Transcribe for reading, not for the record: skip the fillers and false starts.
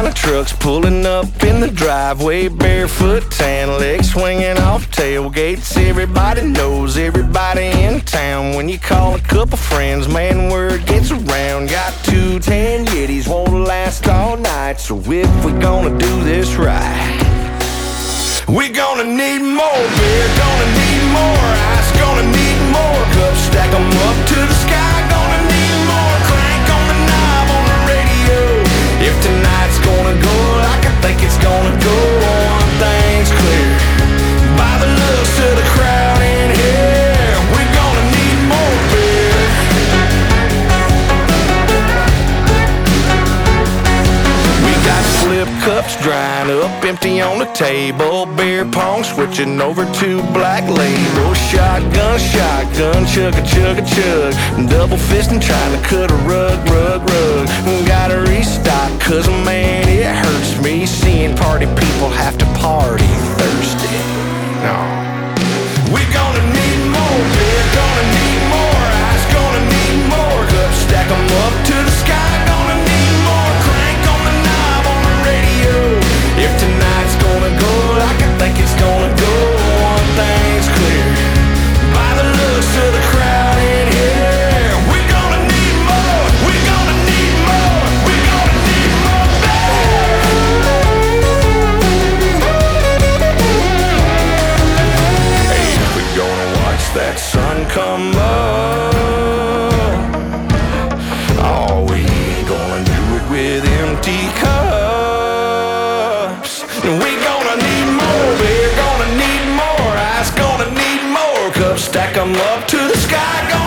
of trucks pulling up in the driveway, barefoot, tan legs swinging off tailgates. Everybody knows everybody in town. When you call a couple friends, man, word gets around. Got 2 tan Yetis, won't last all night. So if we're gonna do this right, we're gonna need more beer, gonna need more ice, gonna need more cups, stack 'em up to the sky. Gonna need more, crank on the knob on the radio. If tonight's gonna go like I think it's gonna go, one thing's clear, by the looks of the crowd in here, we're gonna need more beer. We got flip cups drying up, empty on the table. Beer pong switching over to Black Label. Shotgun, chugga, chugga, chug. Double fisting, trying to cut a rug. Gotta restock, cause man, it hurts me seeing party people have to party thirsty. No. We're gonna need more beer, gonna need more ice, gonna need more cups, stack 'em up to the sky. Gonna need more, crank on the knob on the radio. If tonight's gonna go like I think it's gonna go, one thing's clear, by the looks of the crowd in here, we're gonna need more, we're gonna need more, we're gonna need more beer. Hey, if we're gonna watch that sun come up, are we gonna do it with empty cups? We gonna need more beer, gonna need more ice, gonna need more cups, stack 'em up to the sky.